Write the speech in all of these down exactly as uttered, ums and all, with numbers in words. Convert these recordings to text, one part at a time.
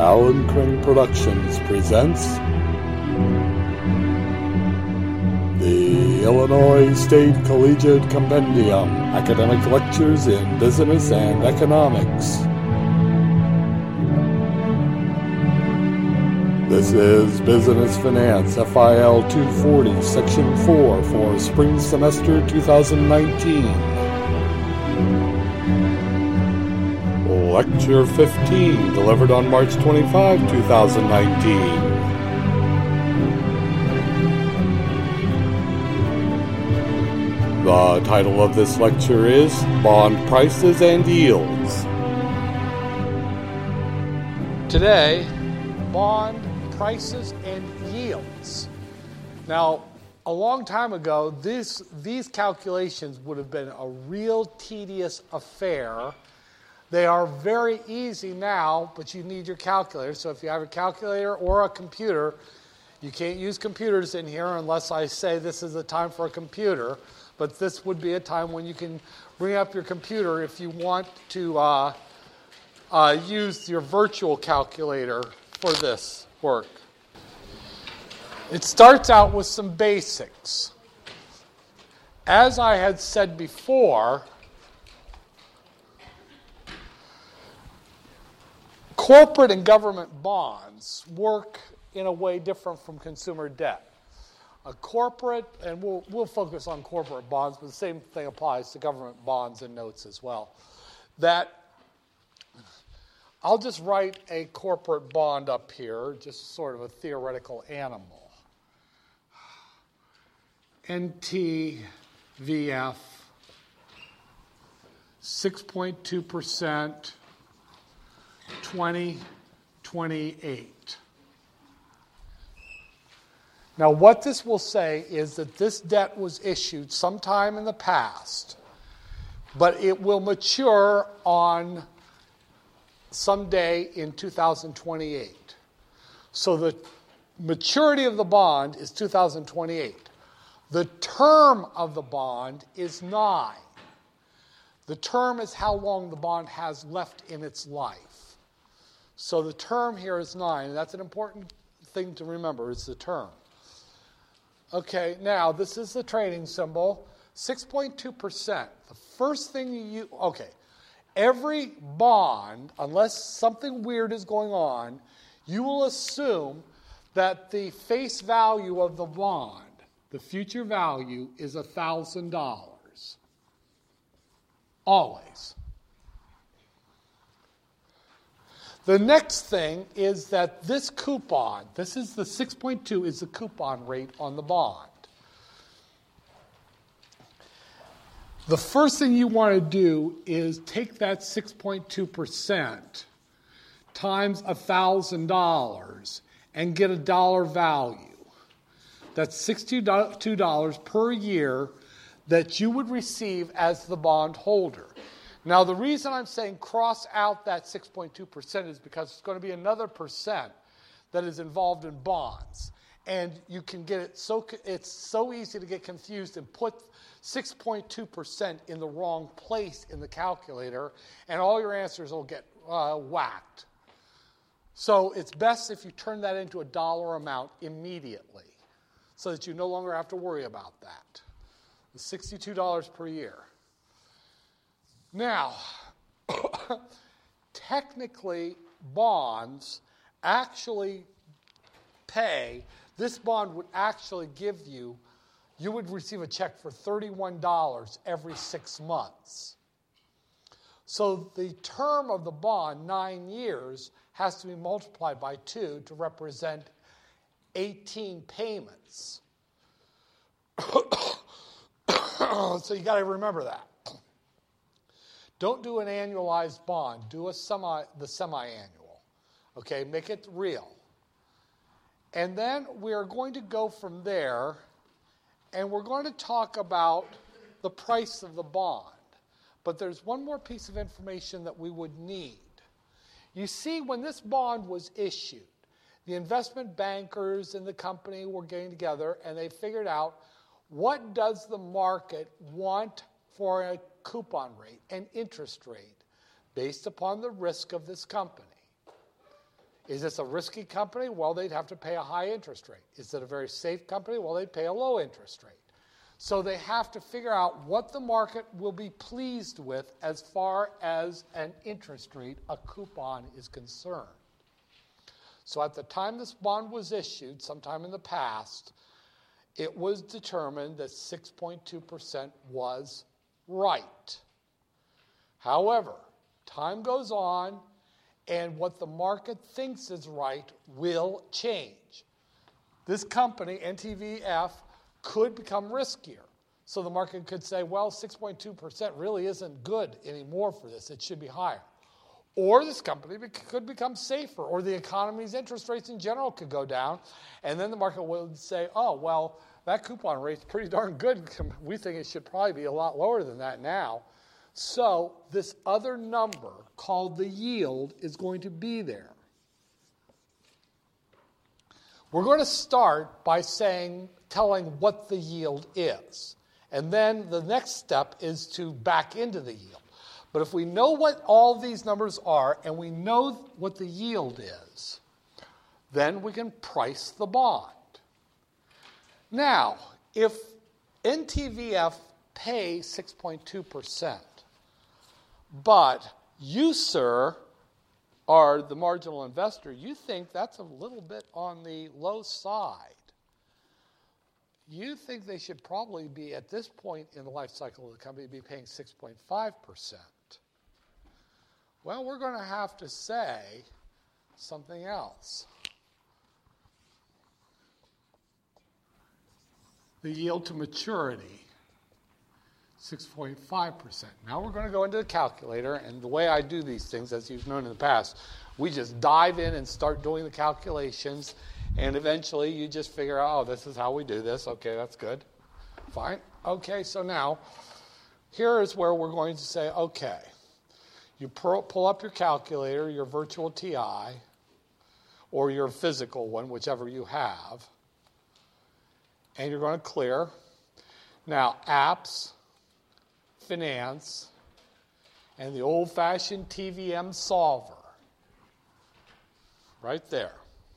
Alan Crane Productions presents the Illinois State Collegiate Compendium, Academic Lectures in Business and Economics. This is Business Finance, F I L two forty, Section four for Spring Semester twenty nineteen. Lecture fifteen, delivered on March twenty-fifth, twenty nineteen. The title of this lecture is Bond Prices and Yields. Today, bond prices and yields. Now, a long time ago, this, these calculations would have been a real tedious affair. They are very easy now, but you need your calculator. So if you have a calculator or a computer, you can't use computers in here unless I say this is a time for a computer. But this would be a time when you can bring up your computer if you want to uh, uh, use your virtual calculator for this work. It starts out with some basics. As I had said before, corporate and government bonds work in a way different from consumer debt. A corporate, and we'll, we'll focus on corporate bonds, but the same thing applies to government bonds and notes as well. That I'll just write a corporate bond up here, just sort of a theoretical animal. N T V F, six point two percent, twenty twenty-eight. Now, what this will say is that this debt was issued sometime in the past, but it will mature on some day in two thousand twenty-eight. So the maturity of the bond is two thousand twenty-eight. The term of the bond is nine. The term is how long the bond has left in its life. So the term here is nine, and that's an important thing to remember, is the term. Okay, now this is the trading symbol, six point two percent. The first thing you, okay, every bond, unless something weird is going on, you will assume that the face value of the bond, the future value, is one thousand dollars. Always. The next thing is that this coupon, this is the six point two, is the coupon rate on the bond. The first thing you want to do is take that six point two percent times one thousand dollars and get a dollar value. That's sixty-two dollars per year that you would receive as the bond holder. Now, the reason I'm saying cross out that six point two percent is because it's going to be another percent that is involved in bonds. And you can get it so, it's so easy to get confused and put six point two percent in the wrong place in the calculator, and all your answers will get uh, whacked. So it's best if you turn that into a dollar amount immediately so that you no longer have to worry about that. It's sixty-two dollars per year. Now, technically, bonds actually pay, this bond would actually give you, you would receive a check for thirty-one dollars every six months. So the term of the bond, nine years, has to be multiplied by two to represent eighteen payments. So you got to remember that. Don't do an annualized bond. Do a semi, the semi-annual. Okay, make it real. And then we're going to go from there, and we're going to talk about the price of the bond. But there's one more piece of information that we would need. You see, when this bond was issued, the investment bankers and the company were getting together, and they figured out, what does the market want for a coupon rate and interest rate based upon the risk of this company? Is this a risky company? Well, they'd have to pay a high interest rate. Is it a very safe company? Well, they'd pay a low interest rate. So they have to figure out what the market will be pleased with as far as an interest rate, a coupon, is concerned. So at the time this bond was issued, sometime in the past, it was determined that six point two percent was right. However, time goes on, and what the market thinks is right will change. This company, N T V F, could become riskier. So the market could say, well, six point two percent really isn't good anymore for this. It should be higher. Or this company could become safer, or the economy's interest rates in general could go down, and then the market would say, oh, well, that coupon rate's pretty darn good. We think it should probably be a lot lower than that now. So this other number called the yield is going to be there. We're going to start by saying, telling what the yield is. And then the next step is to back into the yield. But if we know what all these numbers are and we know what the yield is, then we can price the bond. Now, if N T V F pays six point two percent, but you, sir, are the marginal investor, you think that's a little bit on the low side. You think they should probably be, at this point in the life cycle of the company, be paying six point five percent. Well, we're going to have to say something else. The yield to maturity, six point five percent. Now we're going to go into the calculator, and the way I do these things, as you've known in the past, we just dive in and start doing the calculations, and eventually you just figure out, oh, this is how we do this. Okay, that's good. Fine. Okay, so now here is where we're going to say, okay, you pull up your calculator, your virtual T I, or your physical one, whichever you have, and you're going to clear. Now, apps, finance, and the old-fashioned T V M solver. Right there.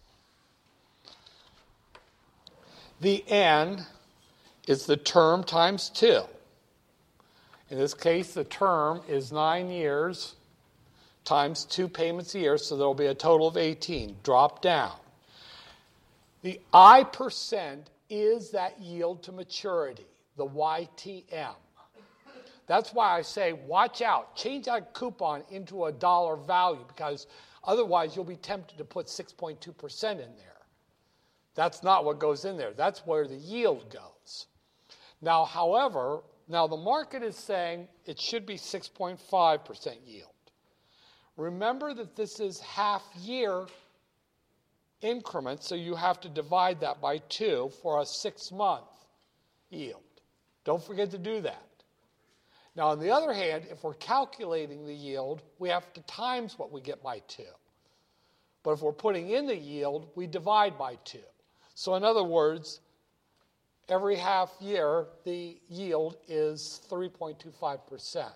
The N is the term times two. In this case, the term is nine years times two payments a year, so there will be a total of eighteen. Drop down. The I percent is that yield to maturity, the Y T M. That's why I say, watch out. Change that coupon into a dollar value, because otherwise you'll be tempted to put six point two percent in there. That's not what goes in there. That's where the yield goes. Now, however, now the market is saying it should be six point five percent yield. Remember that this is half-year increments, so you have to divide that by two for a six-month yield. Don't forget to do that. Now, on the other hand, if we're calculating the yield, we have to times what we get by two. But if we're putting in the yield, we divide by two. So in other words, every half year, the yield is three point two five percent.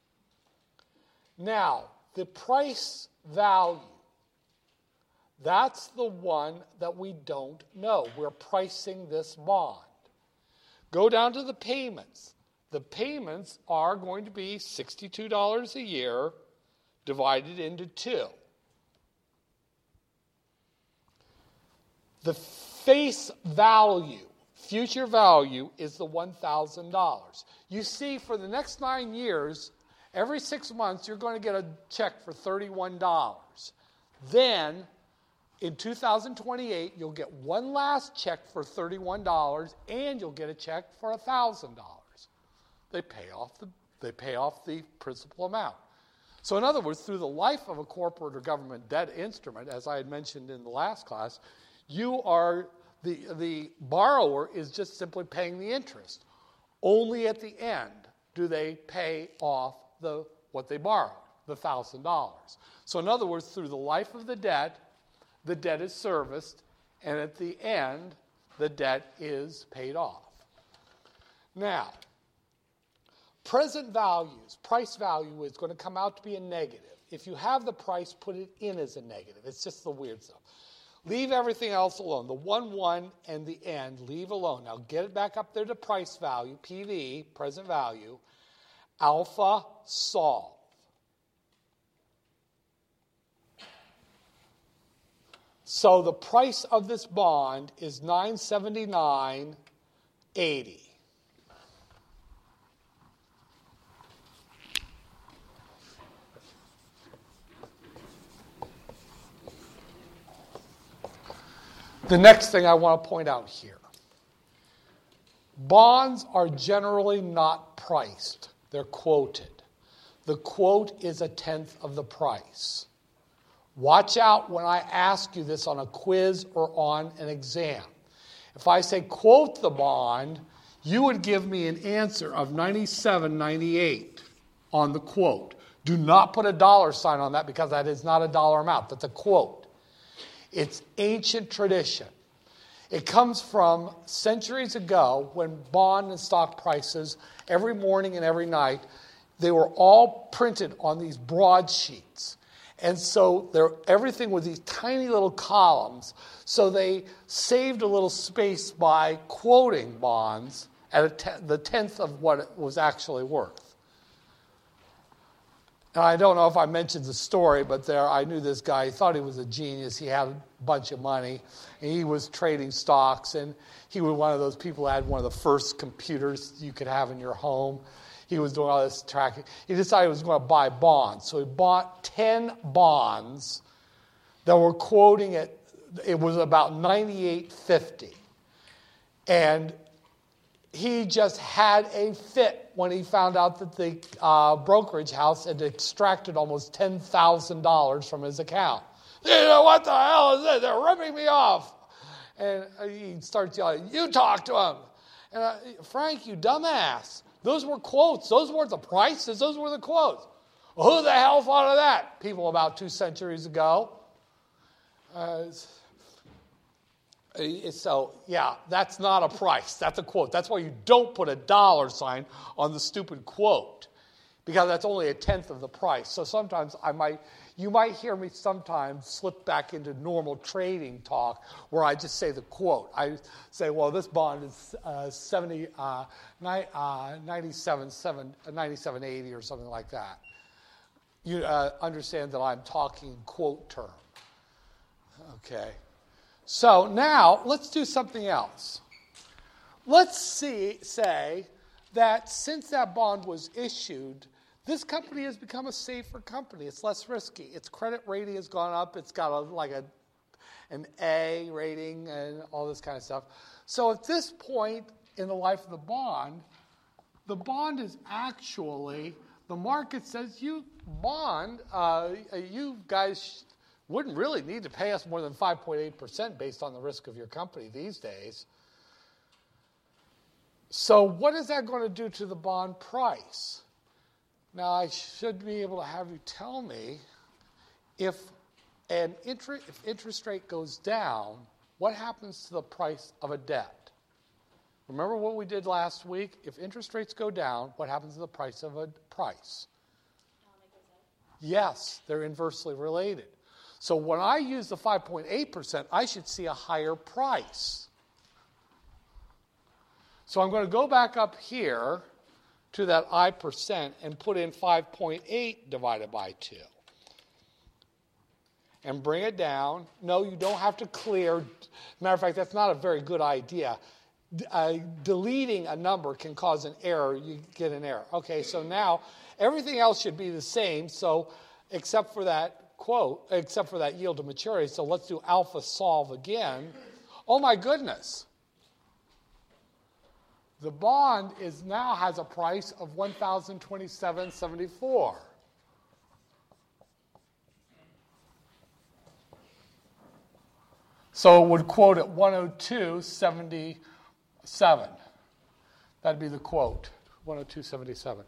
Now, the price value, that's the one that we don't know. We're pricing this bond. Go down to the payments. The payments are going to be sixty-two dollars a year divided into two. The face value, future value, is the one thousand dollars. You see, for the next nine years, every six months, you're going to get a check for thirty-one dollars. Then, in two thousand twenty-eight, you'll get one last check for thirty-one dollars, and you'll get a check for one thousand dollars. They pay off the, they pay off the principal amount. So in other words, through the life of a corporate or government debt instrument, as I had mentioned in the last class, you are, the, the borrower is just simply paying the interest. Only at the end do they pay off the what they borrowed, the one thousand dollars. So in other words, through the life of the debt, the debt is serviced, and at the end, the debt is paid off. Now, present values, price value is going to come out to be a negative. If you have the price, put it in as a negative. It's just the weird stuff. Leave everything else alone. The one, one, and the end, leave alone. Now get it back up there to price value, P V, present value. Alpha, solve. So the price of this bond is nine seventy-nine eighty. The next thing I want to point out here. Bonds are generally not priced. They're quoted. The quote is a tenth of the price. Watch out when I ask you this on a quiz or on an exam. If I say quote the bond, you would give me an answer of ninety-seven ninety-eight on the quote. Do not put a dollar sign on that because that is not a dollar amount. That's a quote. It's ancient tradition. It comes from centuries ago when bond and stock prices, every morning and every night, they were all printed on these broadsheets. And so everything was these tiny little columns. So they saved a little space by quoting bonds at a te- the tenth of what it was actually worth. And I don't know if I mentioned the story, but there I knew this guy. He thought he was a genius. He had a bunch of money, and he was trading stocks. And he was one of those people who had one of the first computers you could have in your home. He was doing all this tracking. He decided he was going to buy bonds. So he bought ten bonds that were quoting at, it was about ninety-eight fifty. And he just had a fit when he found out that the uh, brokerage house had extracted almost ten thousand dollars from his account. You know, what the hell is this? They're ripping me off. And he starts yelling, you talk to him. And I, Frank, you dumbass. Those were quotes. Those weren't the prices. Those were the quotes. Well, who the hell thought of that? People about two centuries ago. Uh, So, yeah, that's not a price. That's a quote. That's why you don't put a dollar sign on the stupid quote, because that's only a tenth of the price. So sometimes I might, you might hear me sometimes slip back into normal trading talk where I just say the quote. I say, well, this bond is uh, seventy, uh, ninety-seven eighty or something like that. You uh, understand that I'm talking quote term. Okay. So now let's do something else. Let's see, say that since that bond was issued, this company has become a safer company. It's less risky. Its credit rating has gone up. It's got a, like a, an A rating and all this kind of stuff. So at this point in the life of the bond, the bond is actually, the market says, you bond, uh, you guys wouldn't really need to pay us more than five point eight percent based on the risk of your company these days. So what is that going to do to the bond price? Now, I should be able to have you tell me if an interest, if interest rate goes down, what happens to the price of a debt? Remember what we did last week? If interest rates go down, what happens to the price of a price? Yes, they're inversely related. So when I use the five point eight percent, I should see a higher price. So I'm going to go back up here to that I percent and put in five point eight divided by two. And bring it down. No, you don't have to clear. Matter of fact, that's not a very good idea. Uh, deleting a number can cause an error. You get an error. Okay, so now everything else should be the same, so except for that quote, except for that yield to maturity. So let's do alpha solve again. Oh my goodness. The bond is now has a price of one thousand twenty-seven dollars and seventy-four cents. So it would quote at one oh two seventy-seven. That'd be the quote, one oh two seventy-seven.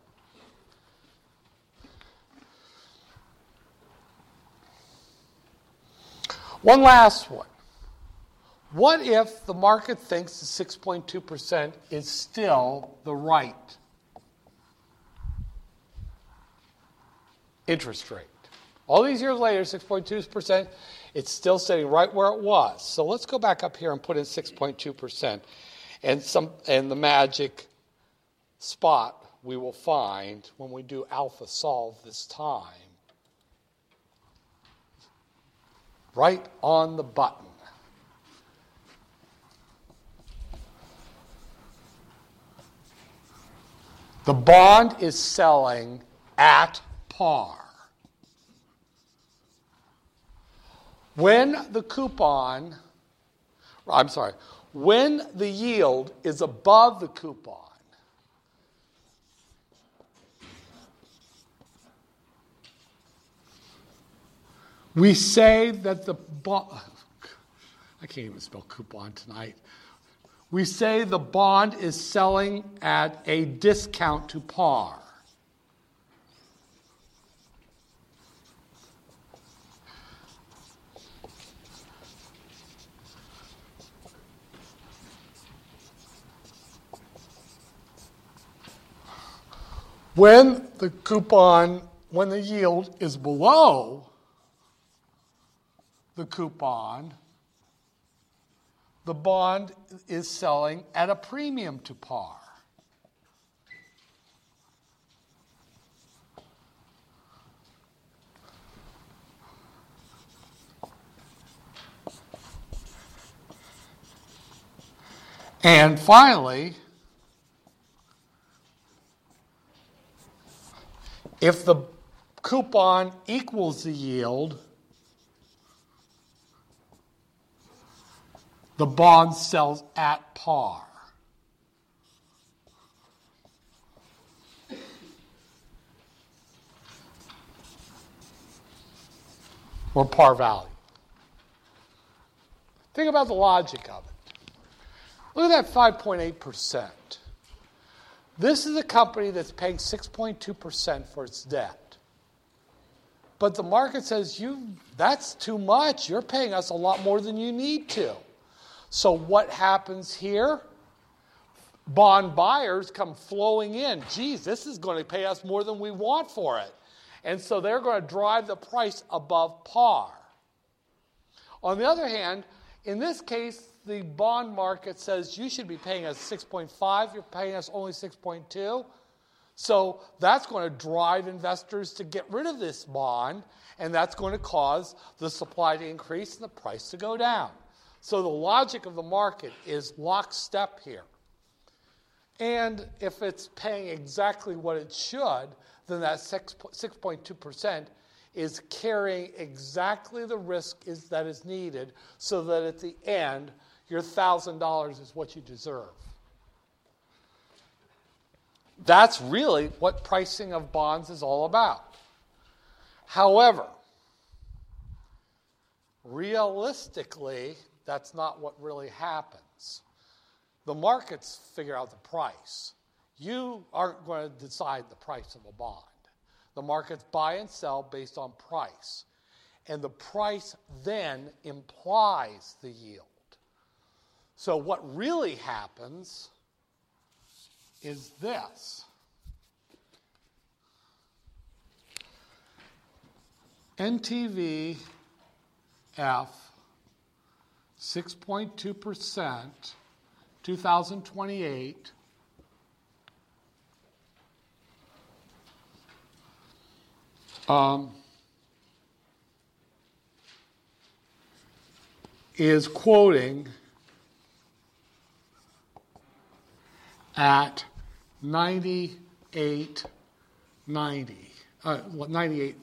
One last one. What if the market thinks the six point two percent is still the right interest rate. All these years later, six point two percent, it's still sitting right where it was. So let's go back up here and put in six point two percent. And some and the magic spot we will find when we do alpha solve this time, right on the button. The bond is selling at par. When the coupon, I'm sorry, when the yield is above the coupon, we say that the bond, I can't even spell coupon tonight. We say the bond is selling at a discount to par. When the coupon, when the yield is below the coupon, the bond is selling at a premium to par. And finally, if the coupon equals the yield, the bond sells at par. Or par value. Think about the logic of it. Look at that five point eight percent. This is a company that's paying six point two percent for its debt. But the market says, "You, that's too much. You're paying us a lot more than you need to." So what happens here? Bond buyers come flowing in. Geez, this is going to pay us more than we want for it. And so they're going to drive the price above par. On the other hand, in this case, the bond market says you should be paying us six point five. You're paying us only six point two. So that's going to drive investors to get rid of this bond, and that's going to cause the supply to increase and the price to go down. So the logic of the market is lockstep here. And if it's paying exactly what it should, then that six point two percent is carrying exactly the risk is, that is needed so that at the end, your one thousand dollars is what you deserve. That's really what pricing of bonds is all about. However, realistically, that's not what really happens. The markets figure out the price. You aren't going to decide the price of a bond. The markets buy and sell based on price. And the price then implies the yield. So what really happens is this. N T V F six point two percent, two thousand twenty-eight. Um, is quoting at ninety-eight ninety, uh, ninety-eight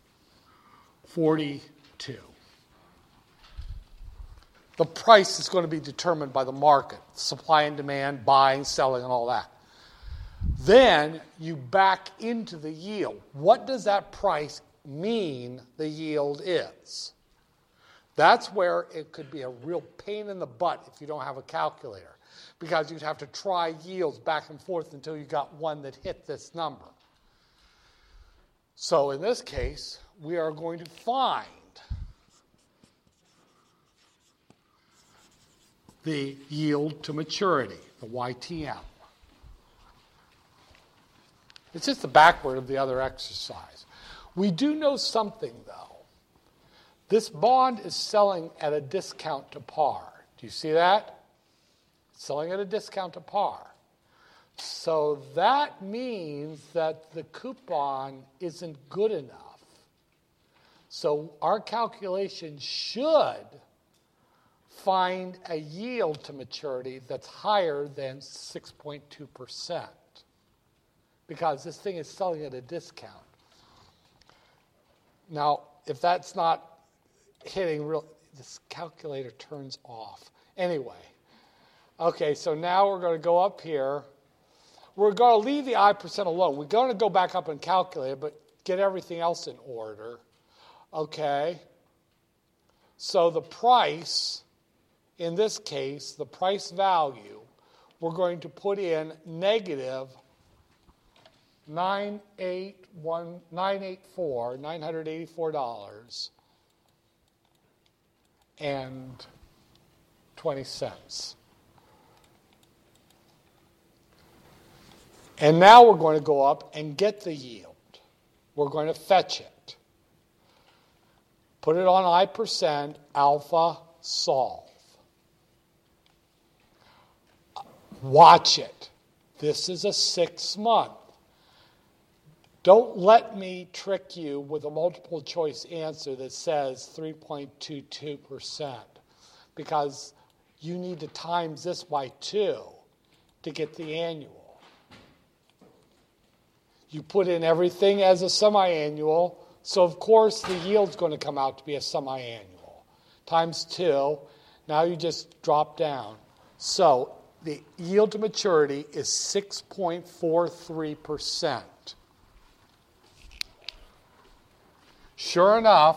forty-two. The price is going to be determined by the market, supply and demand, buying, selling, and all that. Then you back into the yield. What does that price mean the yield is? That's where it could be a real pain in the butt if you don't have a calculator, because you'd have to try yields back and forth until you got one that hit this number. So in this case, we are going to find the yield to maturity, the Y T M. It's just the backward of the other exercise. We do know something, though. This bond is selling at a discount to par. Do you see that? It's selling at a discount to par. So that means that the coupon isn't good enough. So our calculation should find a yield to maturity that's higher than six point two percent because this thing is selling at a discount. Now, if that's not hitting real, this calculator turns off. Anyway, okay, so now we're going to go up here. We're going to leave the I percent alone. We're going to go back up and calculate it, but get everything else in order. Okay, so the price, in this case, the price value, we're going to put in negative nine hundred eighty-four dollars and twenty cents. And now we're going to go up and get the yield. We're going to fetch it. Put it on I percent, alpha, solve. Watch it. This is a six month. Don't let me trick you with a multiple choice answer that says three point two two percent because you need to times this by two to get the annual. You put in everything as a semi-annual, so of course the yield's going to come out to be a semi-annual. Times two, now you just drop down. So the yield to maturity is six point four three percent. Sure enough,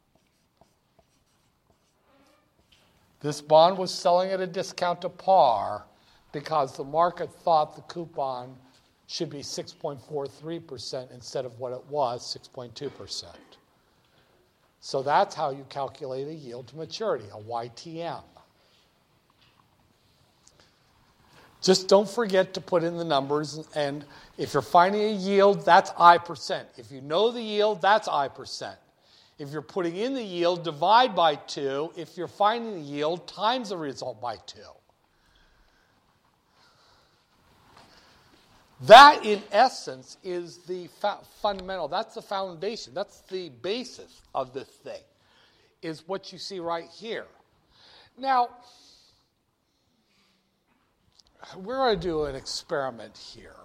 this bond was selling at a discount to par because the market thought the coupon should be six point four three percent instead of what it was, six point two percent. So that's how you calculate a yield to maturity, a Y T M. Just don't forget to put in the numbers, and if you're finding a yield, that's I percent. If you know the yield, that's I percent. If you're putting in the yield, divide by two. If you're finding the yield, times the result by two. That, in essence, is the fa- fundamental. That's the foundation. That's the basis of this thing, is what you see right here. Now, we're going to do an experiment here.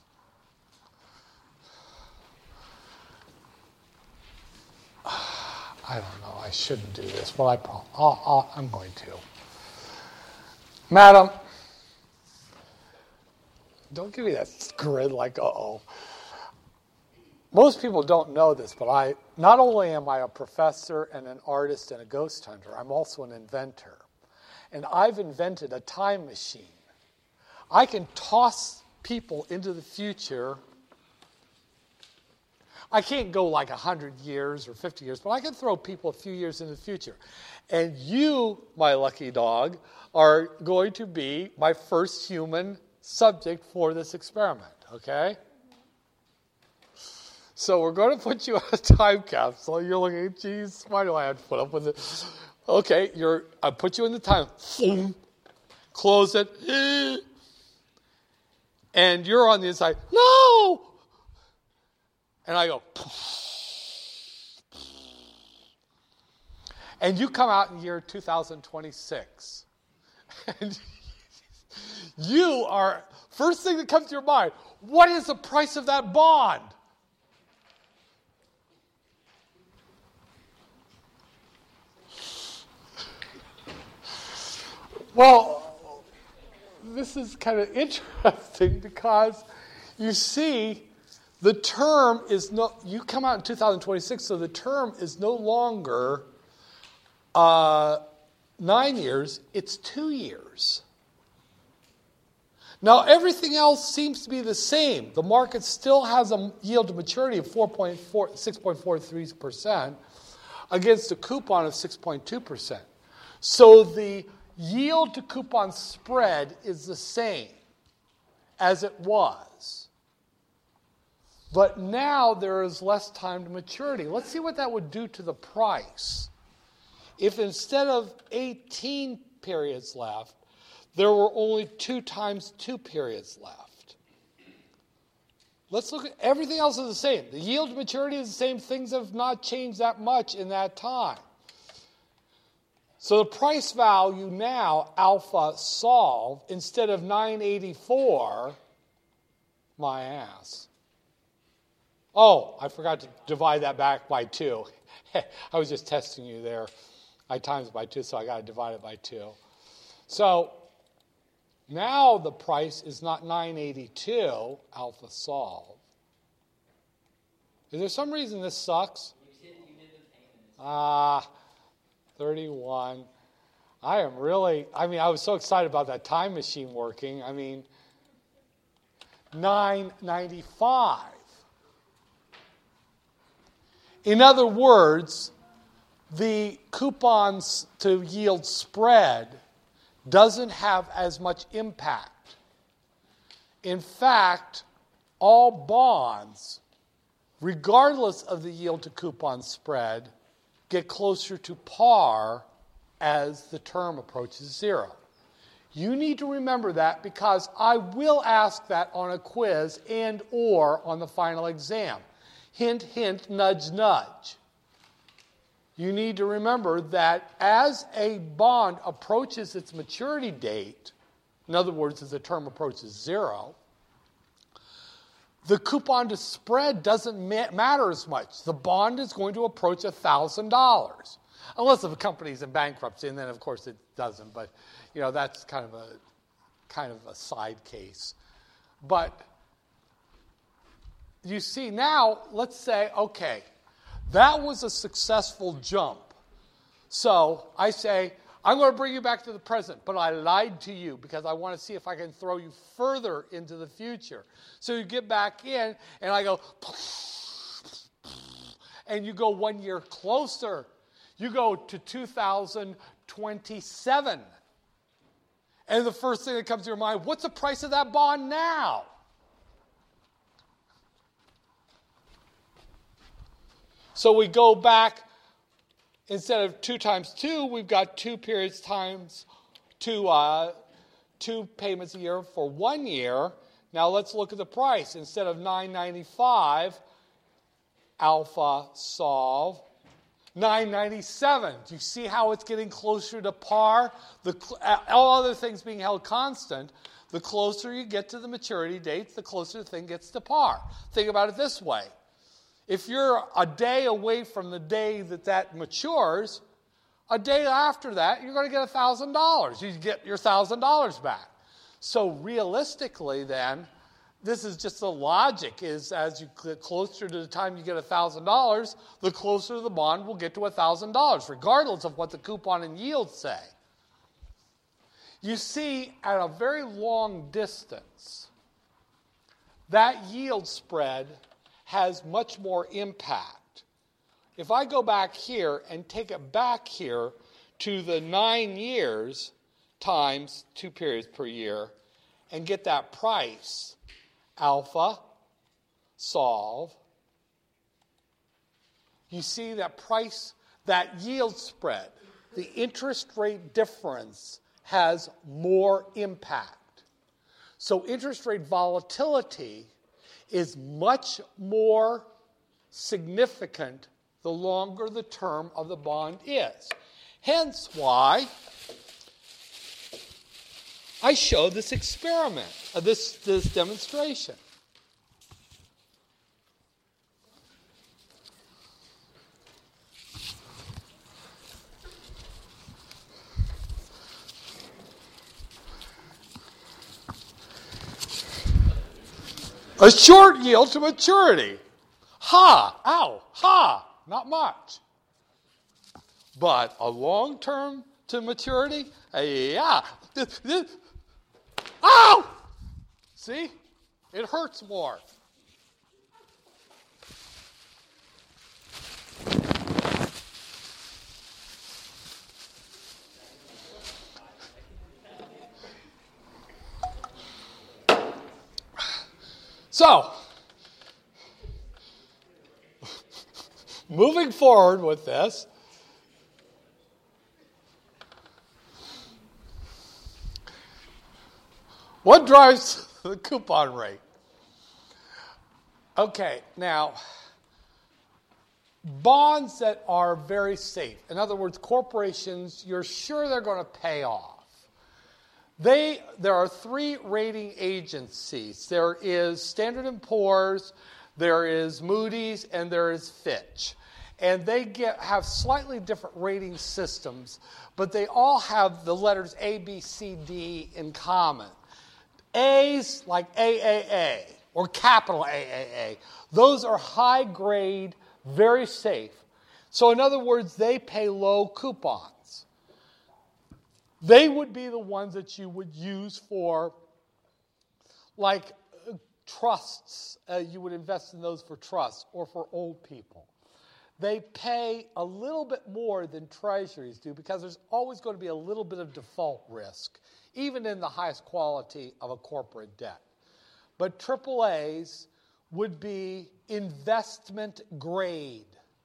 I don't know. I shouldn't do this, but I pro- I'll, I'll, I'm going to. Madam, don't give me that grin like, uh-oh. Most people don't know this, but I not only am I a professor and an artist and a ghost hunter, I'm also an inventor. And I've invented a time machine. I can toss people into the future. I can't go like one hundred years or fifty years, but I can throw people a few years into the future. And you, my lucky dog, are going to be my first human subject for this experiment, okay? So we're going to put you in a time capsule. You're looking, geez, why do I have to put up with it? Okay, you're. I put you in the time. Boom, close it. And you're on the inside. No! And I go. And you come out in year two thousand twenty-six. And you are, first thing that comes to your mind, what is the price of that bond? Well, this is kind of interesting because you see the term is no, you come out in two thousand twenty-six, so the term is no longer uh, nine years, it's two years. Now, everything else seems to be the same. The market still has a yield to maturity of six point four three percent against a coupon of six point two percent. So the yield to coupon spread is the same as it was. But now there is less time to maturity. Let's see what that would do to the price. If instead of eighteen periods left, there were only two times two periods left. Let's look at everything else is the same. The yield to maturity is the same. Things have not changed that much in that time. So the price value now, alpha solve, instead of nine eighty-four, my ass. Oh, I forgot to divide that back by two. I was just testing you there. I times it by two, so I got to divide it by two. So now the price is not nine eighty-two, alpha solve. Is there some reason this sucks? Ah, thirty-one. I am really, I mean, I was so excited about that time machine working. I mean, nine ninety-five. In other words, the coupons to yield spread doesn't have as much impact. In fact, all bonds, regardless of the yield to coupon spread, get closer to par as the term approaches zero. You need to remember that because I will ask that on a quiz and or on the final exam. Hint, hint, nudge, nudge. You need to remember that as a bond approaches its maturity date, in other words, as the term approaches zero, the coupon to spread doesn't ma- matter as much. The bond is going to approach one thousand dollars. Unless if a company's in bankruptcy, and then of course it doesn't. But, you know, that's kind of a kind of a side case. But you see now, let's say, okay, that was a successful jump. So I say, I'm going to bring you back to the present, but I lied to you because I want to see if I can throw you further into the future. So you get back in, and I go, and you go one year closer. You go to two thousand twenty-seven. And the first thing that comes to your mind, what's the price of that bond now? So we go back, instead of two times two, we've got two periods times two, uh, two payments a year for one year. Now let's look at the price. Instead of nine ninety-five, alpha solve, nine ninety-seven. Do you see how it's getting closer to par? The, all other things being held constant, the closer you get to the maturity dates, the closer the thing gets to par. Think about it this way. If you're a day away from the day that that matures, a day after that, you're going to get one thousand dollars. You get your one thousand dollars back. So realistically then, this is just the logic, is as you get closer to the time you get one thousand dollars, the closer the bond will get to one thousand dollars, regardless of what the coupon and yield say. You see, at a very long distance, that yield spread has much more impact. If I go back here and take it back here to the nine years times two periods per year and get that price, alpha, solve, you see that price, that yield spread, the interest rate difference has more impact. So interest rate volatility is much more significant the longer the term of the bond is. Hence why I showed this experiment, uh, this, this demonstration. A short yield to maturity. Ha! Ow! Ha! Not much. But a long term to maturity? Uh, yeah. Ow! See? It hurts more. So, moving forward with this, what drives the coupon rate? Okay, now, bonds that are very safe. In other words, corporations, you're sure they're going to pay off. They, there are three rating agencies. There is Standard and Poor's, there is Moody's, and there is Fitch. And they get, have slightly different rating systems, but they all have the letters A, B, C, D in common. A's like A A A or capital A A A. Those are high grade, very safe. So in other words, they pay low coupons. They would be the ones that you would use for, like, uh, trusts. Uh, you would invest in those for trusts or for old people. They pay a little bit more than treasuries do because there's always going to be a little bit of default risk, even in the highest quality of a corporate debt. But triple A's would be investment grade.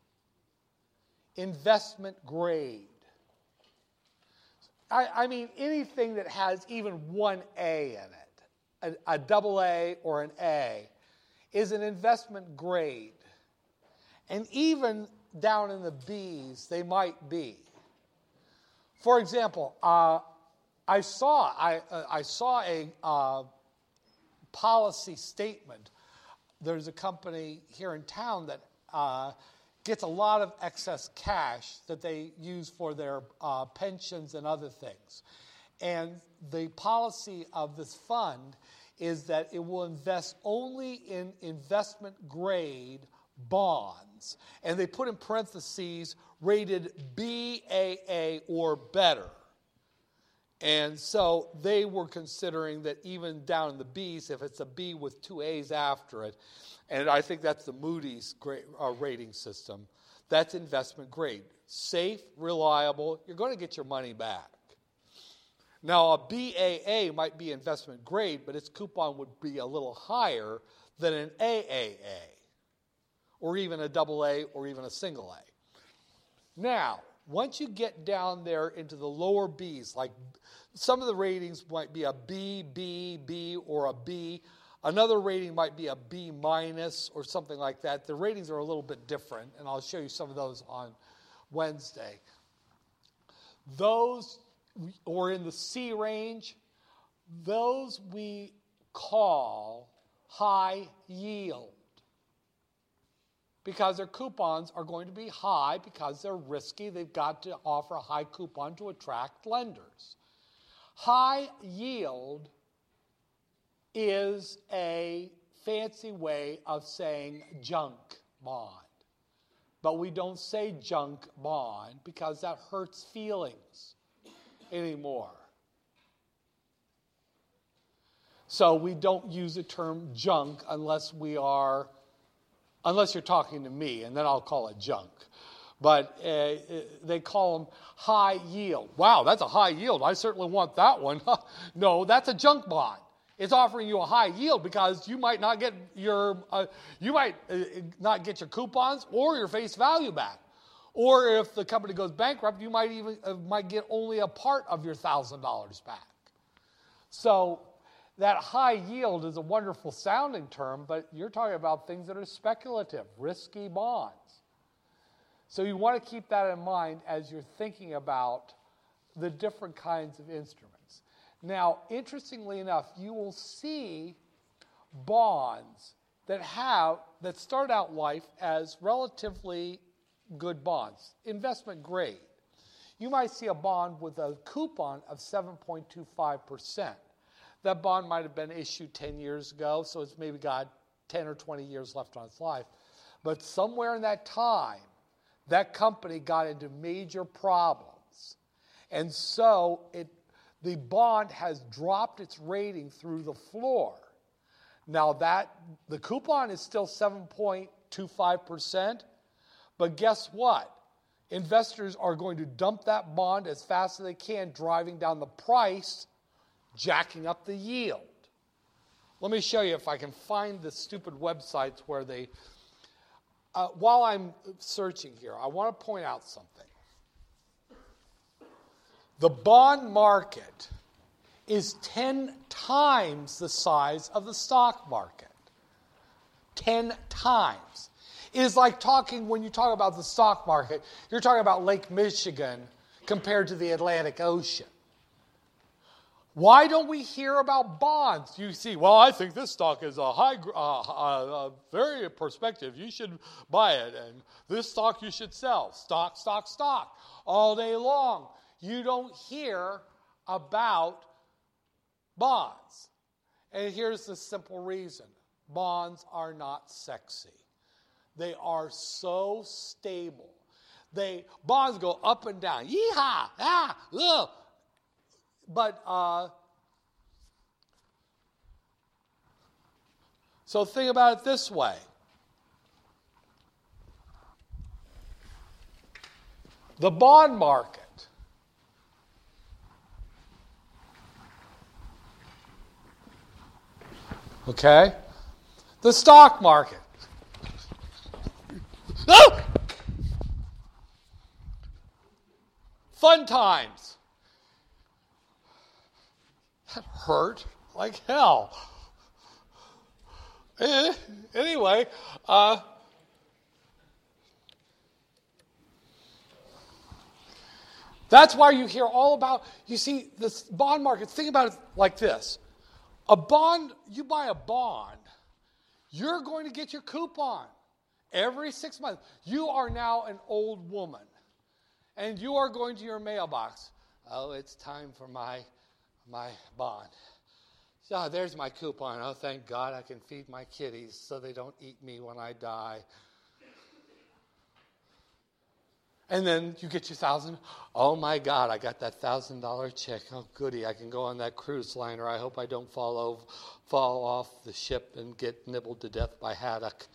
Investment grade. I, I mean, anything that has even one A in it, a, a double A or an A, is an investment grade. And even down in the B's, they might be. For example, uh, I saw I, uh, I saw a uh, policy statement. There's a company here in town that uh, gets a lot of excess cash that they use for their uh, pensions and other things. And the policy of this fund is that it will invest only in investment grade bonds. And they put in parentheses rated B A A or better. And so they were considering that even down in the B's, if it's a B with two A's after it, and I think that's the Moody's grade, uh, rating system, that's investment grade. Safe, reliable, you're going to get your money back. Now, a B A A might be investment grade, but its coupon would be a little higher than an A A A, or even a double A, or even a single A. Now, once you get down there into the lower B's, like some of the ratings might be a B, B, B, or a B. Another rating might be a B minus or something like that. The ratings are a little bit different, and I'll show you some of those on Wednesday. Those, or in the C range, those we call high yield, because their coupons are going to be high because they're risky. They've got to offer a high coupon to attract lenders. High yield is a fancy way of saying junk bond. But we don't say junk bond because that hurts feelings anymore. So we don't use the term junk unless we are Unless you're talking to me, and then I'll call it junk. But uh, they call them high yield. Wow, that's a high yield. I certainly want that one. No, that's a junk bond. It's offering you a high yield because you might not get your uh, you might uh, not get your coupons or your face value back. Or if the company goes bankrupt, you might even uh, might get only a part of your one thousand dollars back. So that high yield is a wonderful sounding term, but you're talking about things that are speculative, risky bonds. So you want to keep that in mind as you're thinking about the different kinds of instruments. Now, interestingly enough, you will see bonds that have that start out life as relatively good bonds, investment grade. You might see a bond with a coupon of seven point two five percent. That bond might have been issued ten years ago, so it's maybe got ten or twenty years left on its life. But somewhere in that time, that company got into major problems. And so it, the bond has dropped its rating through the floor. Now that the coupon is still seven point two five percent, but guess what? Investors are going to dump that bond as fast as they can, driving down the price, jacking up the yield. Let me show you if I can find the stupid websites where they uh, while I'm searching here, I want to point out something. The bond market is ten times the size of the stock market. ten times. It is like talking, when you talk about the stock market, you're talking about Lake Michigan compared to the Atlantic Ocean. Why don't we hear about bonds? You see, well, I think this stock is a high, uh, uh, uh, very prospective. You should buy it. And this stock you should sell. Stock, stock, stock. All day long. You don't hear about bonds. And here's the simple reason. Bonds are not sexy. They are so stable. They bonds go up and down. Yeehaw! Ah! Ugh! But, uh, so think about it this way. The bond market. Okay? The stock market. Ah! Fun times. That hurt like hell. Eh, anyway, uh, that's why you hear all about, you see, this bond market, think about it like this. A bond, you buy a bond, you're going to get your coupon every six months. You are now an old woman, and you are going to your mailbox. Oh, it's time for my my bond. So there's my coupon. Oh, thank God I can feed my kitties so they don't eat me when I die. And then you get your thousand. Oh my God, I got that thousand dollar check. Oh goody, I can go on that cruise liner. I hope I don't fall over, fall off the ship and get nibbled to death by haddock.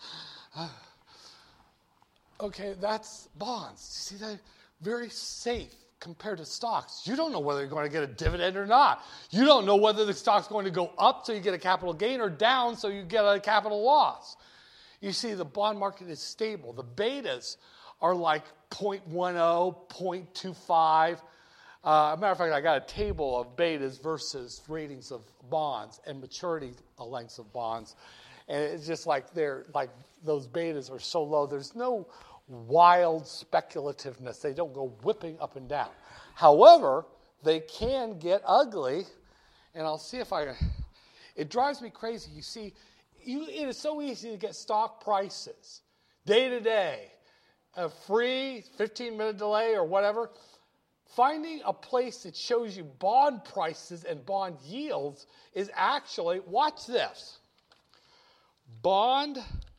Okay, that's bonds. You see that? Very safe compared to stocks. You don't know whether you're going to get a dividend or not. You don't know whether the stock's going to go up so you get a capital gain or down so you get a capital loss. You see, the bond market is stable. The betas are like zero point one zero, zero point two five. Uh, as a matter of fact, I got a table of betas versus ratings of bonds and maturity lengths of bonds. And it's just like they're like those betas are so low. There's no wild speculativeness. They don't go whipping up and down. However, they can get ugly, and I'll see if I can. It drives me crazy. You see, you, it is so easy to get stock prices day to day, a free fifteen-minute delay or whatever. Finding a place that shows you bond prices and bond yields is actually, watch this, bond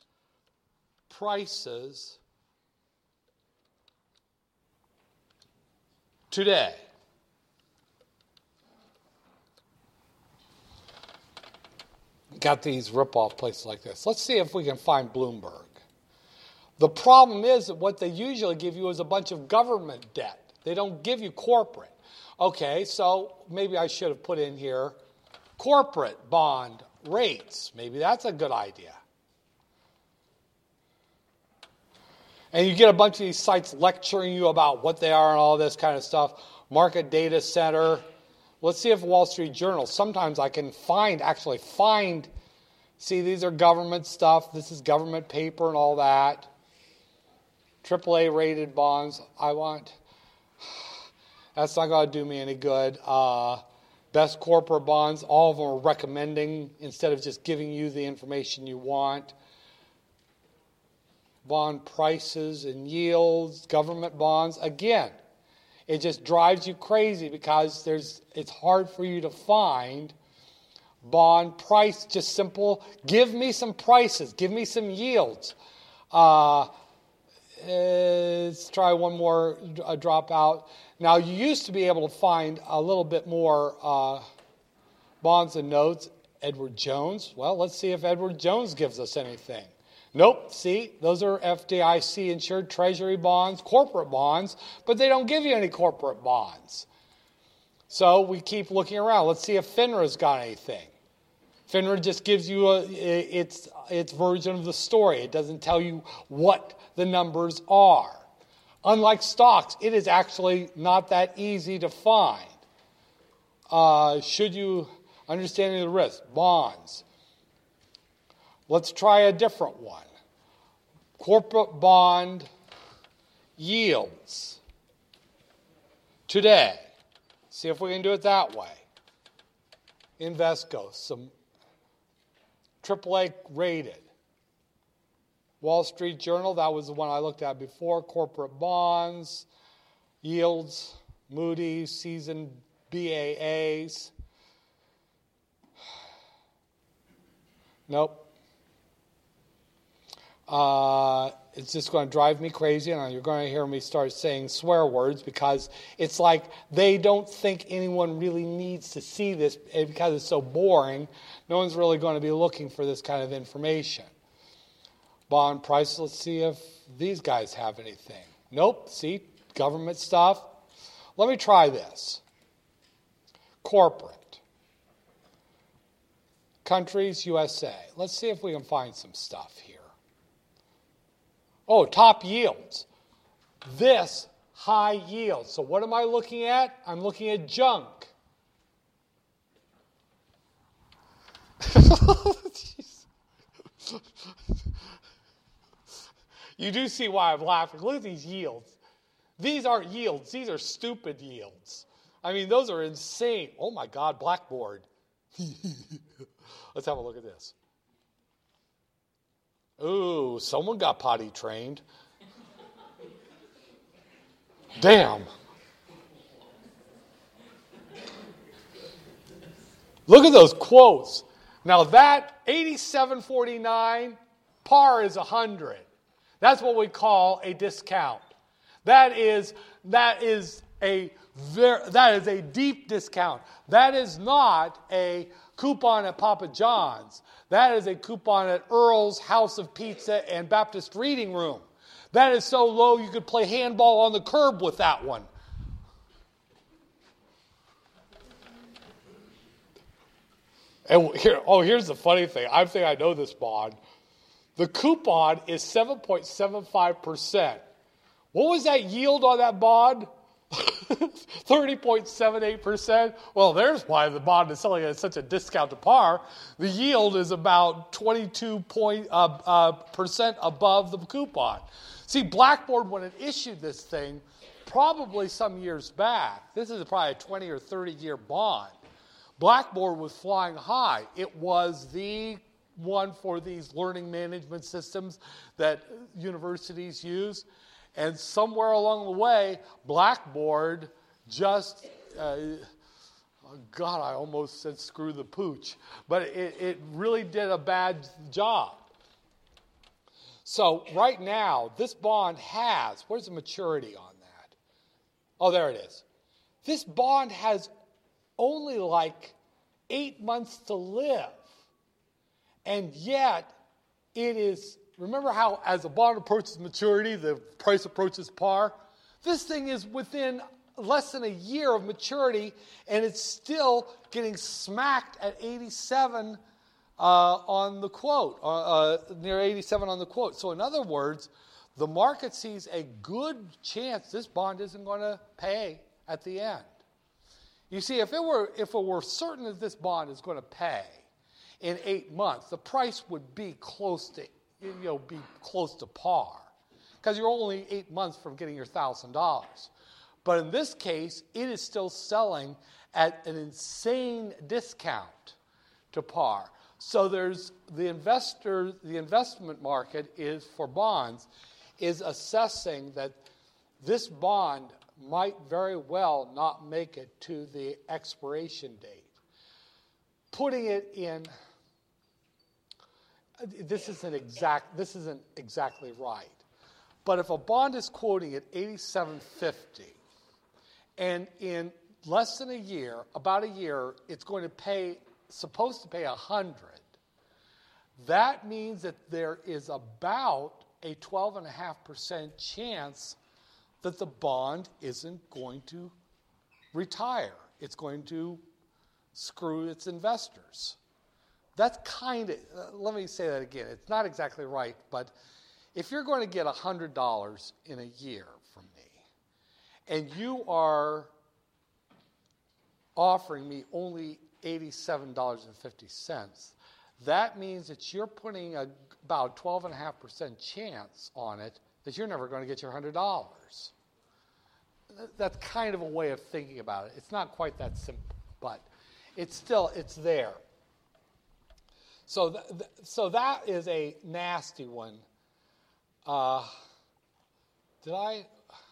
prices today. Got these rip-off places like this. Let's see if we can find Bloomberg. The problem is that what they usually give you is a bunch of government debt. They don't give you corporate. Okay, so maybe I should have put in here corporate bond rates. Maybe that's a good idea. And you get a bunch of these sites lecturing you about what they are and all this kind of stuff. Market Data Center. Let's see if Wall Street Journal. Sometimes I can find, actually find, see, these are government stuff. This is government paper and all that. triple A rated bonds. I want, that's not going to do me any good. Uh, best corporate bonds. All of them are recommending instead of just giving you the information you want. Bond prices and yields, government bonds. Again, it just drives you crazy because there's it's hard for you to find bond price. Just simple, give me some prices, give me some yields. Uh, let's try one more uh, drop out. Now, you used to be able to find a little bit more uh, bonds and notes. Edward Jones. Well, let's see if Edward Jones gives us anything. Nope, see, those are F D I C-insured treasury bonds, corporate bonds, but they don't give you any corporate bonds. So we keep looking around. Let's see if FINRA's got anything. FINRA just gives you a, its, its version of the story. It doesn't tell you what the numbers are. Unlike stocks, it is actually not that easy to find. Uh, should you understanding the risk? Bonds. Let's try a different one. Corporate bond yields. Today. See if we can do it that way. Invesco, some triple A rated. Wall Street Journal, that was the one I looked at before. Corporate bonds, yields, Moody's, seasoned B A As. Nope. Uh, it's just going to drive me crazy, and you're going to hear me start saying swear words because it's like they don't think anyone really needs to see this because it's so boring. No one's really going to be looking for this kind of information. Bond prices, let's see if these guys have anything. Nope, see, government stuff. Let me try this. Corporate. Countries, U S A. Let's see if we can find some stuff here. Oh, top yields. This high yield. So what am I looking at? I'm looking at junk. You do see why I'm laughing. Look at these yields. These aren't yields. These are stupid yields. I mean, those are insane. Oh, my God, Blackboard. Let's have a look at this. Ooh, someone got potty trained. Damn. Look at those quotes. Now that eighty-seven forty-nine, par is one hundred. That's what we call a discount. That is that is a very, that is a deep discount. That is not a coupon at Papa John's. That is a coupon at Earl's House of Pizza and Baptist Reading Room. That is so low you could play handball on the curb with that one. And here, oh, here's the funny thing. I think I know this bond. The coupon is seven point seven five percent. What was that yield on that bond? thirty point seven eight percent. Well, there's why the bond is selling at such a discount to par. The yield is about twenty-two percent uh, uh, percent above the coupon. See, Blackboard, when it issued this thing, probably some years back, this is probably a twenty or thirty year bond, Blackboard was flying high. It was the one for these learning management systems that universities use. And somewhere along the way, Blackboard just, uh, oh God, I almost said screw the pooch. But it, it really did a bad job. So right now, this bond has, where's the maturity on that? Oh, there it is. This bond has only like eight months to live. And yet, it is, remember how as a bond approaches maturity, the price approaches par? This thing is within less than a year of maturity, and it's still getting smacked at eighty-seven uh, on the quote, uh, uh, near eighty-seven on the quote. So in other words, the market sees a good chance this bond isn't going to pay at the end. You see, if it were if it were certain that this bond is going to pay in eight months, the price would be close to you know be close to par, because you're only eight months from getting your thousand dollars. But in this case, it is still selling at an insane discount to par. So there's the investor, the investment market is for bonds is assessing that this bond might very well not make it to the expiration date. Putting it in, this isn't exact. This isn't exactly right. But if a bond is quoting at eighty-seven fifty, and in less than a year, about a year, it's going to pay, supposed to pay a hundred, that means that there is about a twelve and a half percent chance that the bond isn't going to retire. It's going to screw its investors. that's kind of, uh, let me say that again. It's not exactly right, but if you're going to get one hundred dollars in a year from me, and you are offering me only eighty-seven dollars and fifty cents, that means that you're putting a, about twelve point five percent chance on it that you're never going to get your one hundred dollars. That's kind of a way of thinking about it. It's not quite that simple, but it's still, it's there. So, th- th- so that is a nasty one. Uh, did I?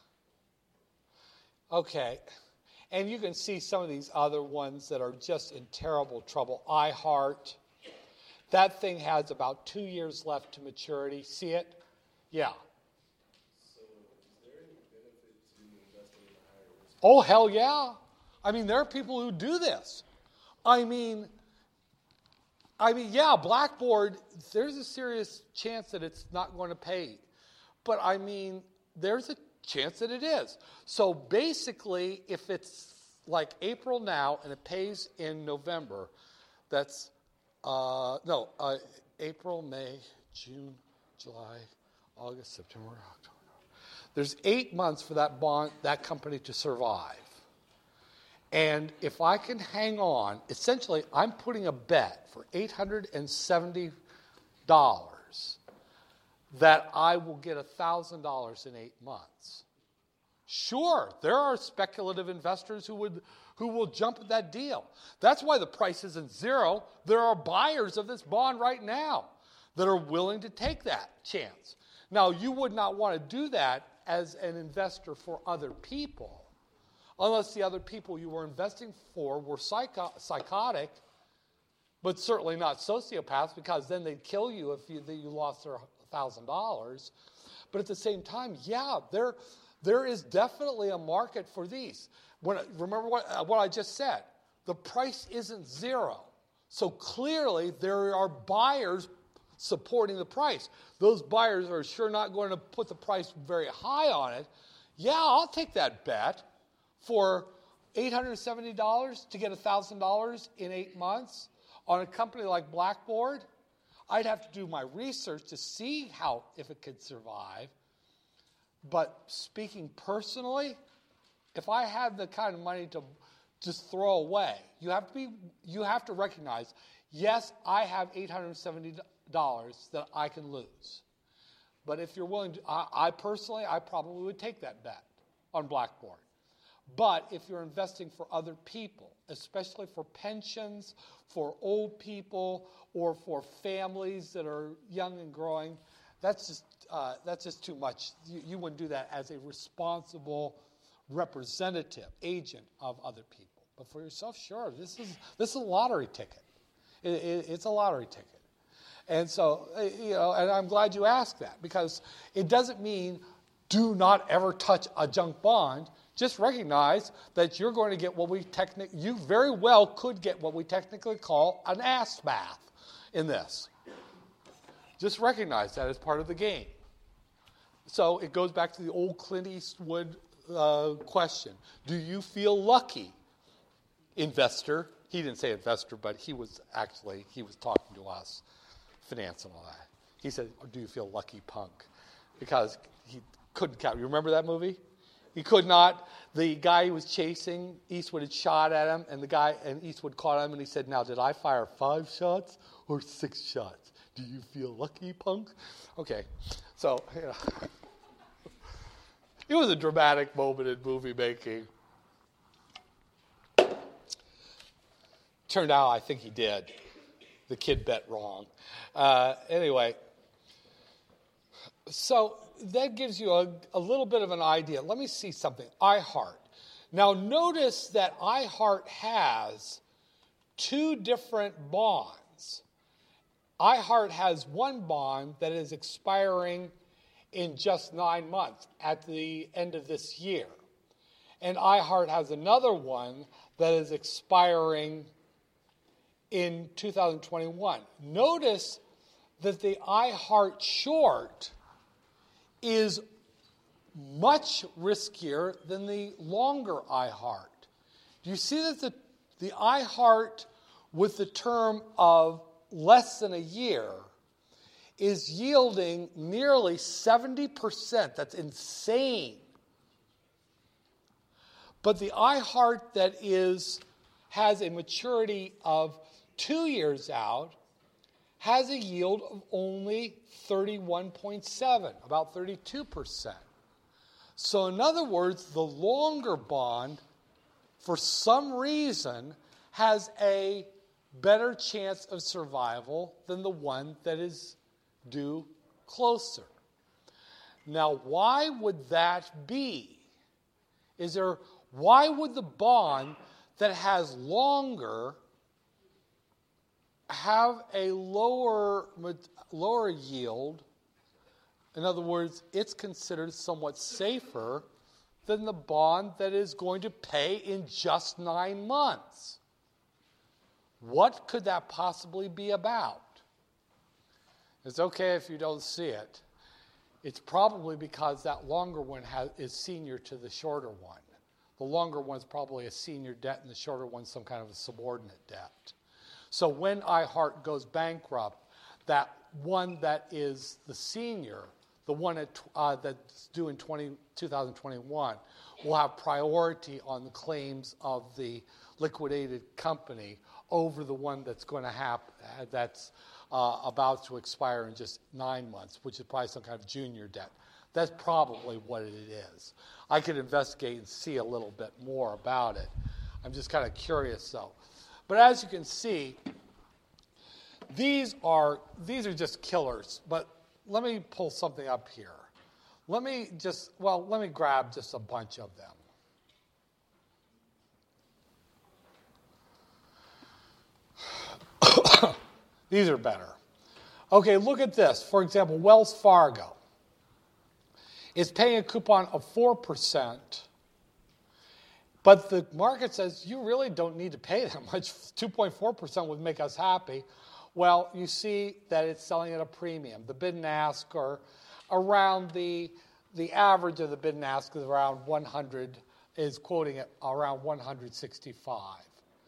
Okay. And you can see some of these other ones that are just in terrible trouble. iHeart. That thing has about two years left to maturity. See it? Yeah. So is there any benefit to investing in a higher risk? Oh, hell yeah. I mean, there are people who do this. I mean, I mean, yeah, Blackboard, there's a serious chance that it's not going to pay. But, I mean, there's a chance that it is. So, basically, if it's like April now and it pays in November, that's, uh, no, uh, April, May, June, July, August, September, October. There's eight months for that bond, that company to survive. And if I can hang on, essentially, I'm putting a bet for eight hundred seventy dollars that I will get one thousand dollars in eight months. Sure, there are speculative investors who would who will jump at that deal. That's why the price isn't zero. There are buyers of this bond right now that are willing to take that chance. Now, you would not want to do that as an investor for other people, unless the other people you were investing for were psycho- psychotic, but certainly not sociopaths, because then they'd kill you if you, you lost their one thousand dollars. But at the same time, yeah, there, there is definitely a market for these. When, remember what, uh, what I just said. The price isn't zero. So clearly there are buyers supporting the price. Those buyers are sure not going to put the price very high on it. Yeah, I'll take that bet. For eight hundred seventy dollars to get one thousand dollars in eight months on a company like Blackboard, I'd have to do my research to see how, if it could survive. But speaking personally, if I had the kind of money to just throw away, you have to be, you have to recognize, yes, I have eight hundred seventy dollars that I can lose. But if you're willing to, I, I personally, I probably would take that bet on Blackboard. But if you're investing for other people, especially for pensions, for old people, or for families that are young and growing, that's just uh, that's just too much. You, you wouldn't do that as a responsible representative, agent of other people. But for yourself, sure, this is this is a lottery ticket. It, it, it's a lottery ticket, and so you know. And I'm glad you asked that, because it doesn't mean do not ever touch a junk bond. Just recognize that you're going to get what we technically, you very well could get what we technically call an ass bath in this. Just recognize that as part of the game. So it goes back to the old Clint Eastwood uh, question. Do you feel lucky, investor? He didn't say investor, but he was actually, he was talking to us, finance and all that. He said, do you feel lucky, punk? Because he couldn't count. You remember that movie? He could not. The guy he was chasing, Eastwood had shot at him, and the guy and Eastwood caught him, and he said, now, did I fire five shots or six shots? Do you feel lucky, punk? Okay. So, you know, it was a dramatic moment in movie making. Turned out I think he did. The kid bet wrong. Uh, anyway, so that gives you a, a little bit of an idea. Let me see something. iHeart. Now notice that iHeart has two different bonds. iHeart has one bond that is expiring in just nine months at the end of this year. And iHeart has another one that is expiring in two thousand twenty-one. Notice that the iHeart short is much riskier than the longer iHeart. Do you see that the, the iHeart with the term of less than a year is yielding nearly seventy percent. That's insane. But the iHeart that is has a maturity of two years out has a yield of only thirty-one point seven, about thirty-two percent. So in other words, the longer bond, for some reason, has a better chance of survival than the one that is due closer. Now, why would that be? Is there, why would the bond that has longer have a lower, lower yield? In other words, it's considered somewhat safer than the bond that is going to pay in just nine months. What could that possibly be about? It's okay if you don't see it. It's probably because that longer one has, is senior to the shorter one. The longer one is probably a senior debt and the shorter one is some kind of a subordinate debt. So when iHeart goes bankrupt, that one that is the senior, the one at, uh, that's due in twenty, twenty twenty-one, will have priority on the claims of the liquidated company over the one that's going to happen, that's uh, about to expire in just nine months, which is probably some kind of junior debt. That's probably what it is. I could investigate and see a little bit more about it. I'm just kind of curious, though. But as you can see, these are these are just killers. But let me pull something up here. Let me just, well, let me grab just a bunch of them. These are better. Okay, look at this. For example, Wells Fargo is paying a coupon of four percent, but the market says you really don't need to pay that much. two point four percent would make us happy. Well, you see that it's selling at a premium. The bid and ask are around the, the average of the bid and ask is around one hundred, is quoting it around one hundred sixty-five.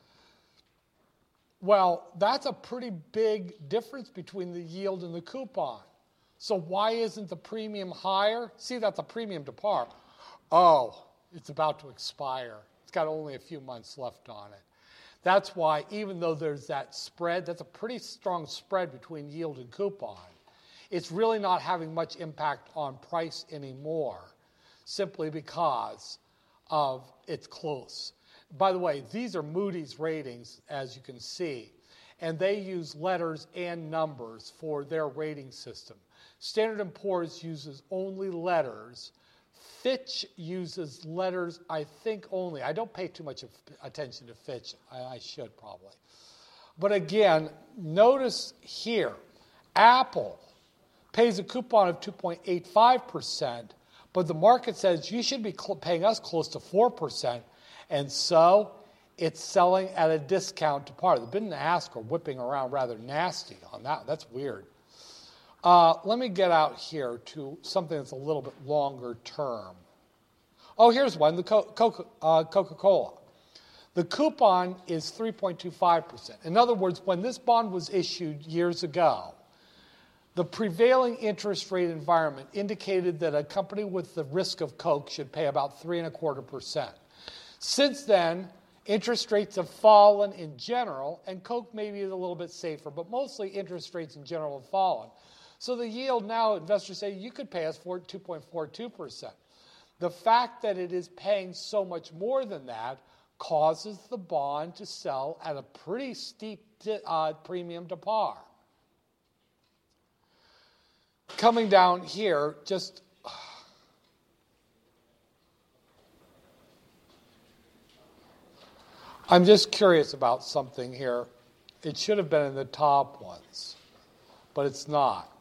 Well, that's a pretty big difference between the yield and the coupon. So why isn't the premium higher? See, that's a premium to par. Oh, it's about to expire. It's got only a few months left on it. That's why, even though there's that spread, that's a pretty strong spread between yield and coupon, it's really not having much impact on price anymore, simply because of it's close. By the way, these are Moody's ratings, as you can see, and they use letters and numbers for their rating system. Standard and Poor's uses only letters. Fitch uses letters, I think, only. I don't pay too much attention to Fitch. I, I should probably. But again, notice here, Apple pays a coupon of two point eight five percent, but the market says you should be cl- paying us close to four percent. And so it's selling at a discount to par. The bid and ask are whipping around rather nasty on that. That's weird. Uh, let me get out here to something that's a little bit longer term. Oh, here's one, the Coca, uh, Coca-Cola. The coupon is three point two five percent. In other words, when this bond was issued years ago, the prevailing interest rate environment indicated that a company with the risk of Coke should pay about three and a quarter percent. Since then, interest rates have fallen in general, and Coke maybe is a little bit safer, but mostly interest rates in general have fallen. So the yield now, investors say, you could pay us for two point four two percent. The fact that it is paying so much more than that causes the bond to sell at a pretty steep uh, premium to par. Coming down here, just... I'm just curious about something here. It should have been in the top ones, but it's not.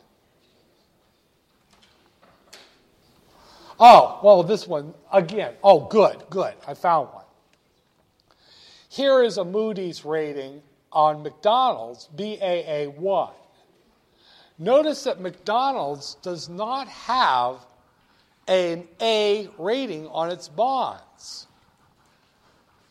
Oh, well, this one, again. Oh, good, good. I found one. Here is a Moody's rating on McDonald's, B A A one. Notice that McDonald's does not have an A rating on its bonds.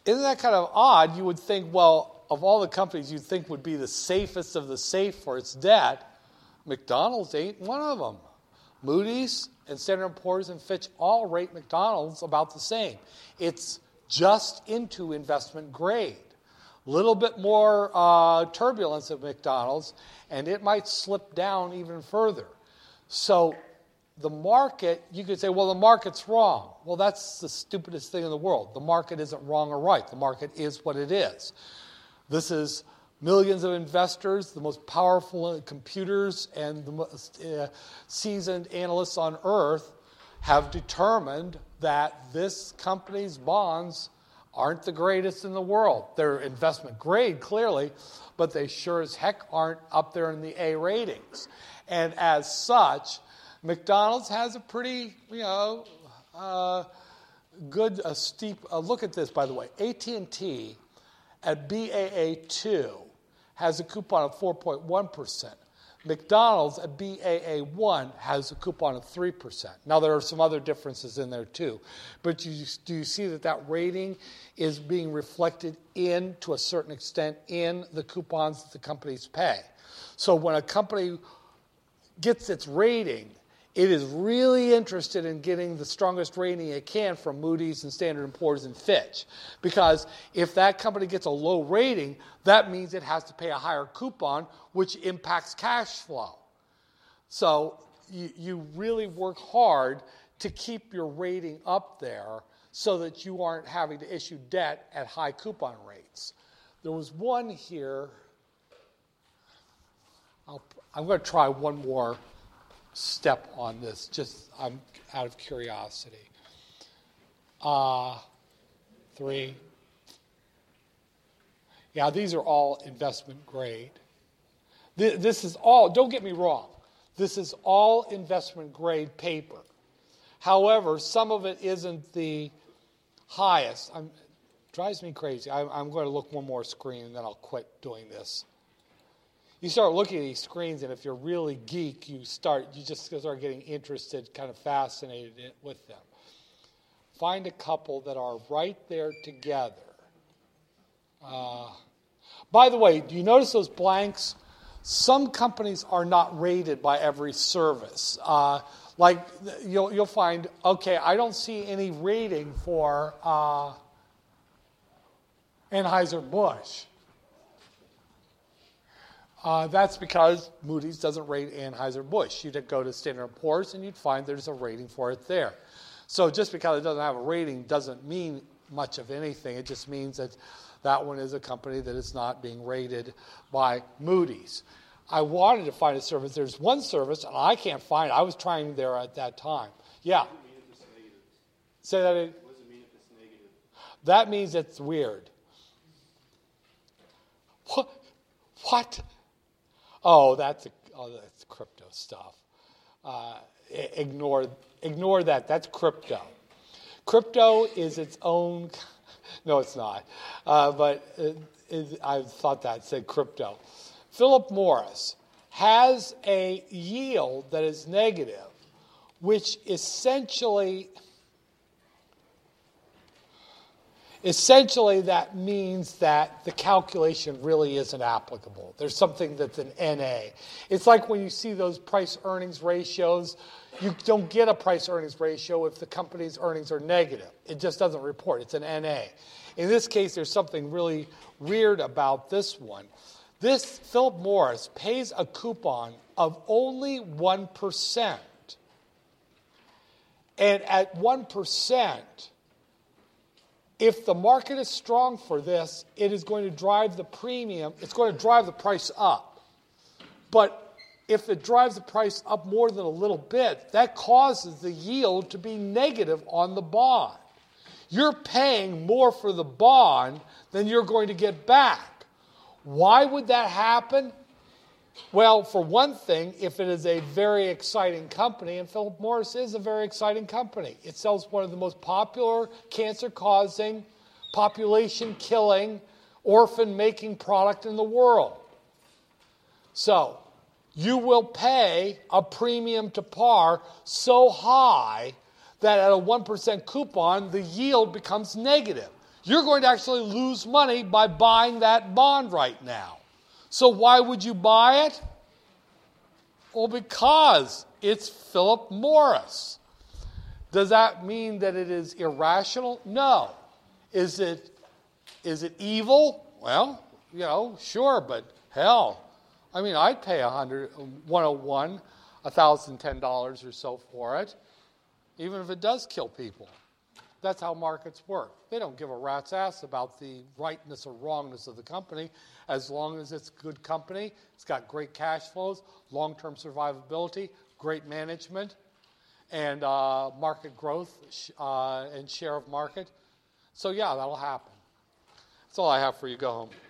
isn't that kind of odd? You would think, well, of all the companies you'd think would be the safest of the safe for its debt, McDonald's ain't one of them. Moody's and Standard and Poor's and Fitch all rate McDonald's about the same. It's just into investment grade. A little bit more uh, turbulence at McDonald's, and it might slip down even further. So the market, you could say, well, the market's wrong. Well, that's the stupidest thing in the world. The market isn't wrong or right. The market is what it is. This is millions of investors, the most powerful computers, and the most uh, seasoned analysts on earth have determined that this company's bonds aren't the greatest in the world. They're investment grade, clearly, but they sure as heck aren't up there in the A ratings. And as such, McDonald's has a pretty, you know, uh, good, uh, steep, uh, look at this, by the way. A T and T at B A A two has a coupon of four point one percent. McDonald's at B A A one has a coupon of three percent. Now, there are some other differences in there, too. But you, do you see that that rating is being reflected in, to a certain extent, in the coupons that the companies pay? So when a company gets its rating, it is really interested in getting the strongest rating it can from Moody's and Standard and Poor's and Fitch. Because if that company gets a low rating, that means it has to pay a higher coupon, which impacts cash flow. So you, you really work hard to keep your rating up there so that you aren't having to issue debt at high coupon rates. There was one here. I'll, I'm going to try one more step on this, just I'm out of curiosity. Uh, three. Yeah, these are all investment grade. Th- this is all, don't get me wrong, this is all investment grade paper. However, some of it isn't the highest. I'm, it drives me crazy. I, I'm going to look one more screen and then I'll quit doing this. You start looking at these screens, and if you're really geek, you start you just start getting interested, kind of fascinated with them. Find a couple that are right there together. Uh, by the way, do you notice those blanks? Some companies are not rated by every service. Uh, like you'll you'll find, okay, I don't see any rating for uh, Anheuser-Busch. Uh, that's because Moody's doesn't rate Anheuser-Busch. You'd go to Standard and Poor's and you'd find there's a rating for it there. So just because it doesn't have a rating doesn't mean much of anything. It just means that that one is a company that is not being rated by Moody's. I wanted to find a service. There's one service, and I can't find it. I was trying there at that time. Yeah. What does it mean if it's negative? Say that again. What does it mean if it's negative? That means it's weird. What? What? Oh, that's a, oh, that's crypto stuff. Uh, ignore ignore that. That's crypto. Crypto is its own. No, it's not. Uh, but it, it, I thought that said crypto. Philip Morris has a yield that is negative, which essentially. Essentially, that means that the calculation really isn't applicable. There's something that's an N A. It's like when you see those price-earnings ratios, you don't get a price-earnings ratio if the company's earnings are negative. It just doesn't report. It's an N A. In this case, there's something really weird about this one. This, Philip Morris, pays a coupon of only one percent. And at one percent... if the market is strong for this, it is going to drive the premium, it's going to drive the price up. But if it drives the price up more than a little bit, that causes the yield to be negative on the bond. You're paying more for the bond than you're going to get back. Why would that happen? Well, for one thing, if it is a very exciting company, and Philip Morris is a very exciting company. It sells one of the most popular cancer-causing, population-killing, orphan-making product in the world. So, you will pay a premium to par so high that at a one percent coupon, the yield becomes negative. You're going to actually lose money by buying that bond right now. So why would you buy it? Well, because it's Philip Morris. Does that mean that it is irrational? No. Is it is it evil? Well, you know, sure, but hell, I mean, I'd pay a hundred, one hundred one, a thousand ten dollars or so for it, even if it does kill people. That's how markets work. They don't give a rat's ass about the rightness or wrongness of the company, as long as it's a good company. It's got great cash flows, long-term survivability, great management, and uh, market growth uh, and share of market. So yeah, that'll happen. That's all I have for you. Go home.